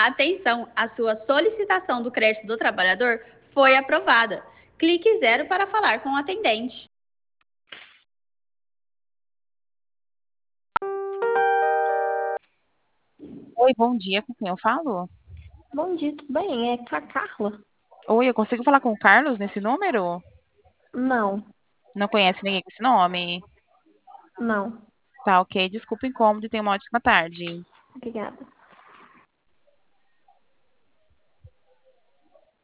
Atenção, a sua solicitação do crédito do trabalhador foi aprovada. Clique zero para falar com o atendente. Oi, bom dia, com quem eu falo? Bom dia, tudo bem? É com a Carla? Oi, eu consigo falar com o Carlos nesse número? Não, Não conhece ninguém com esse nome? não. Tá, ok. Desculpa o incômodo e tenha uma ótima tarde. Obrigada.